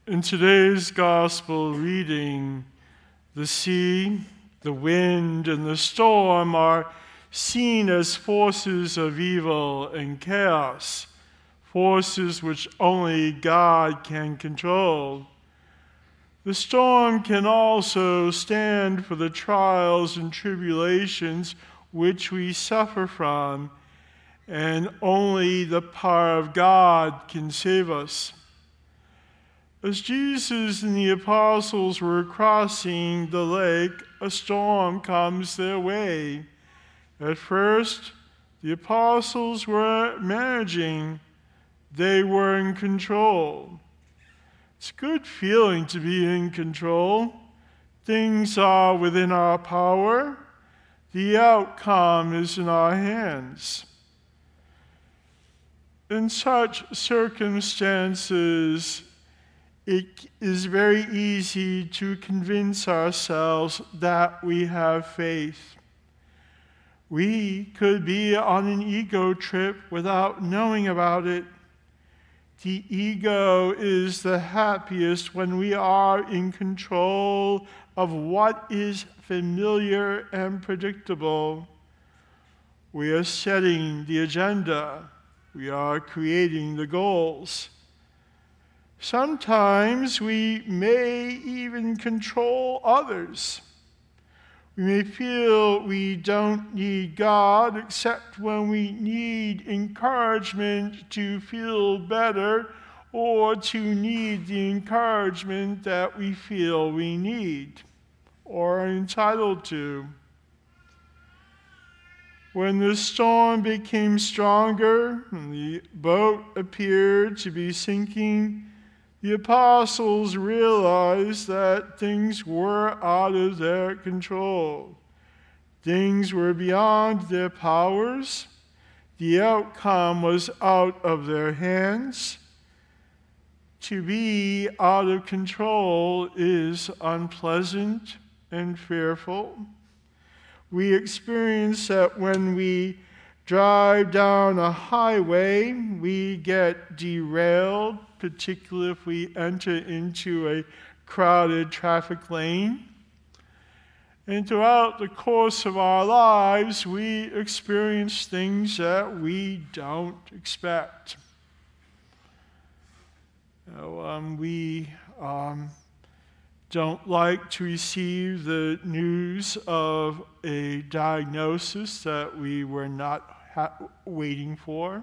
In today's gospel reading, the sea, the wind, and the storm are seen as forces of evil and chaos, forces which only God can control. The storm can also stand for the trials and tribulations which we suffer from, and only the power of God can save us. As Jesus and the apostles were crossing the lake, a storm comes their way. At first, the apostles were managing. They were in control. It's a good feeling to be in control. Things are within our power. The outcome is in our hands. In such circumstances, it is very easy to convince ourselves that we have faith. We could be on an ego trip without knowing about it. The ego is the happiest when we are in control of what is familiar and predictable. We are setting the agenda. We are creating the goals. Sometimes we may even control others. We may feel we don't need God except when we need encouragement to feel better or to need the encouragement that we feel we need or are entitled to. When the storm became stronger and the boat appeared to be sinking, the apostles realized that things were out of their control. Things were beyond their powers. The outcome was out of their hands. To be out of control is unpleasant and fearful. We experience that when we drive down a highway, we get derailed, particularly if we enter into a crowded traffic lane. And throughout the course of our lives, we experience things that we don't expect. We don't like to receive the news of a diagnosis that we were not waiting for.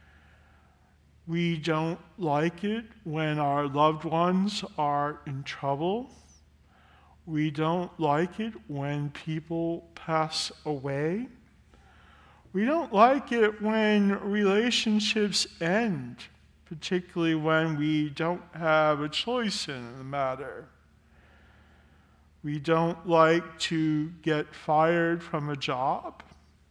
We don't like it when our loved ones are in trouble. We don't like it when people pass away. We don't like it when relationships end, particularly when we don't have a choice in the matter. We don't like to get fired from a job.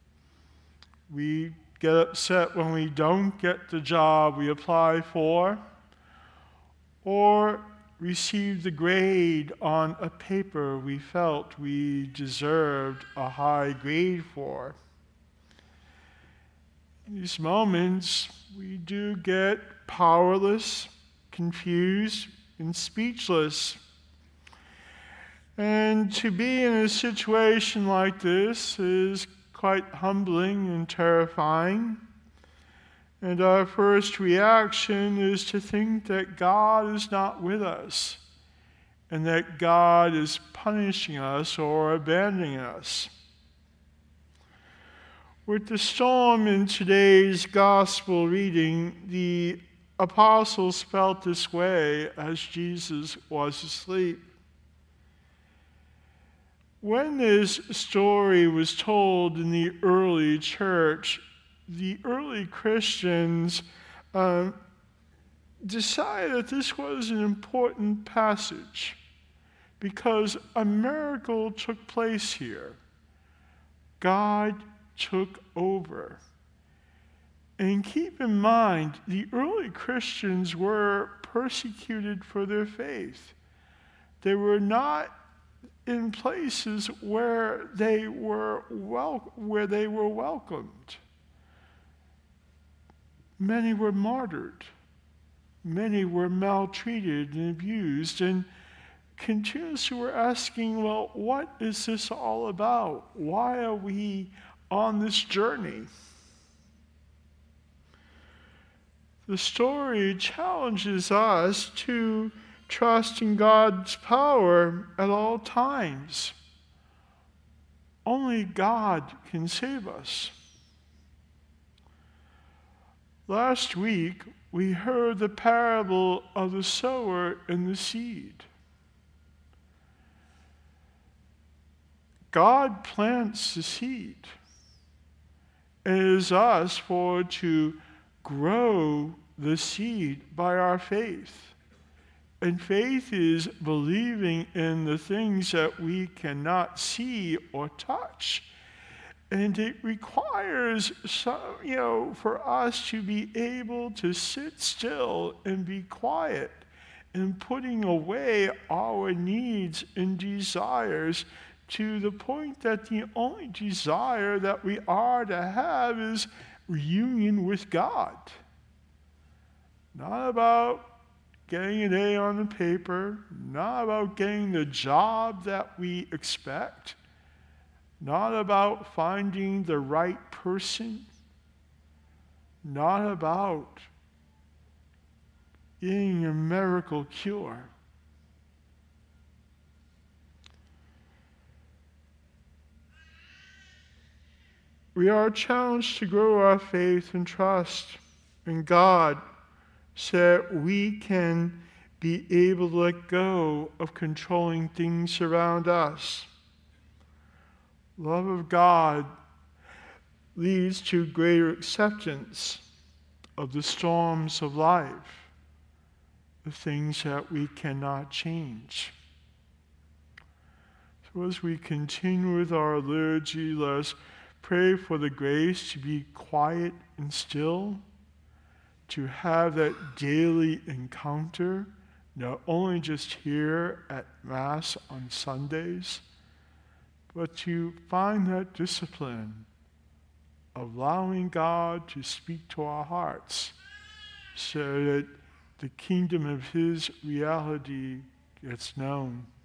We get upset when we don't get the job we apply for, or receive the grade on a paper we felt we deserved a high grade for. In these moments, we do get powerless, confused, and speechless. And to be in a situation like this is quite humbling and terrifying. And our first reaction is to think that God is not with us and that God is punishing us or abandoning us. With the storm in today's gospel reading, the apostles felt this way as Jesus was asleep. When this story was told in the early church, the early Christians decided that this was an important passage because a miracle took place here. God took over. And keep in mind, the early Christians were persecuted for their faith. They were not in places where they were welcomed. Many were martyred. Many were maltreated and abused, and continuously were asking, well, what is this all about? Why are we on this journey? The story challenges us to trust in God's power at all times. Only God can save us. Last week, we heard the parable of the sower and the seed. God plants the seed. It is us to grow the seed by our faith. And faith is believing in the things that we cannot see or touch. And it requires for us to be able to sit still and be quiet and putting away our needs and desires to the point that the only desire that we are to have is reunion with God. Not about getting an A on the paper, not about getting the job that we expect, not about finding the right person, not about getting a miracle cure. We are challenged to grow our faith and trust in God so that we can be able to let go of controlling things around us. Love of God leads to greater acceptance of the storms of life, the things that we cannot change. So as we continue with our liturgy, let us pray for the grace to be quiet and still, to have that daily encounter, not only just here at Mass on Sundays, but to find that discipline of allowing God to speak to our hearts so that the kingdom of His reality gets known.